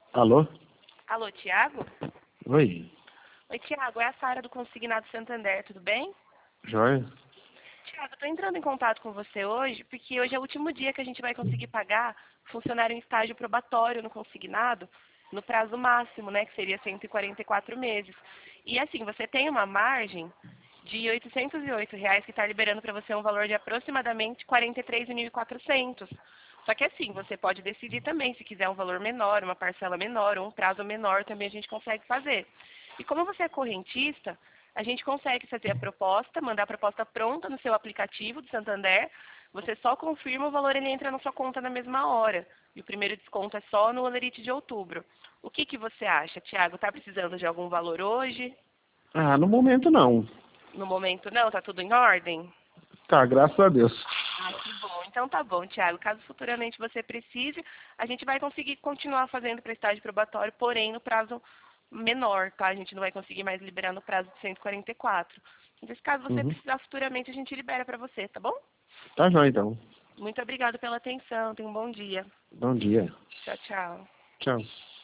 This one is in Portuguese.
Alô? Alô, Tiago? Oi, Oi, Tiago, é a Sara do Consignado Santander, tudo bem? joia? Tiago, estou entrando em contato com você hoje, porque hoje é o último dia que a gente vai conseguir pagar funcionário em estágio probatório no consignado, no prazo máximo, né, que seria 144 meses. E assim, você tem uma margem de R$ 808 que está liberando para você um valor de aproximadamente 43.400. Só que assim, você pode decidir também, se quiser um valor menor, uma parcela menor ou um prazo menor, também a gente consegue fazer. E como você é correntista, a gente consegue fazer a proposta, mandar a proposta pronta no seu aplicativo do Santander. Você só confirma o valor, ele entra na sua conta na mesma hora. E o primeiro desconto é só no Olerite de outubro. O que você acha, Tiago? Está precisando de algum valor hoje? Ah, no momento não. No momento não, tá tudo em ordem? Tá, graças a Deus. Ah, que bom. Então tá bom, Tiago. Caso futuramente você precise, a gente vai conseguir continuar fazendo para estágio probatório, porém no prazo menor, tá? A gente não vai conseguir mais liberar no prazo de 144. Então, caso você Uhum. precisar futuramente, a gente libera para você, tá bom? Tá joia então. Muito obrigada pela atenção. Tenha um bom dia. Bom dia. Tchau, tchau. Tchau.